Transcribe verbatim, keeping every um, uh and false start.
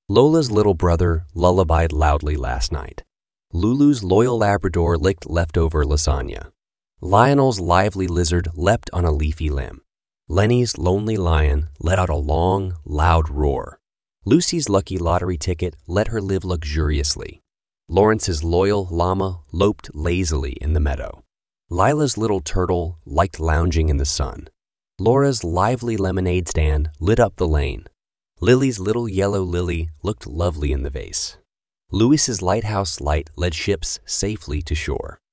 Lola's little brother lullabied loudly last night. Lulu's loyal Labrador licked leftover lasagna. Lionel's lively lizard leapt on a leafy limb. Lenny's lonely lion let out a long, loud roar. Lucy's lucky lottery ticket let her live luxuriously. Lawrence's loyal llama loped lazily in the meadow. Lila's little turtle liked lounging in the sun. Laura's lively lemonade stand lit up the lane. Lily's little yellow lily looked lovely in the vase. Louis's lighthouse light led ships safely to shore.